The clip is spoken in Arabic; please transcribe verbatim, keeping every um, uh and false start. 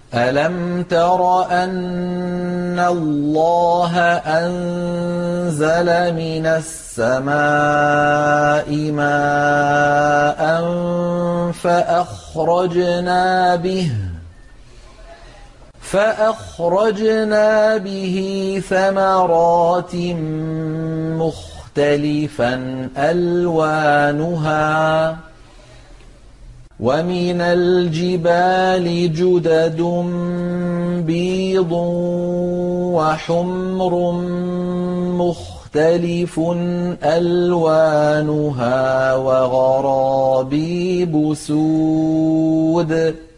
أَلَمْ تَرَ أَنَّ اللَّهَ أَنزَلَ مِنَ السَّمَاءِ مَاءً فَأَخْرَجْنَا بِهِ فَأَخْرَجْنَا بِهِ ثَمَرَاتٍ مُخْتَلِفًا أَلْوَانُهَا وَمِنَ الْجِبَالِ جُدَدٌ بِيضٌ وَحُمْرٌ مُخْتَلِفٌ أَلْوَانُهَا وَغَرَابِيبُ سُودٌ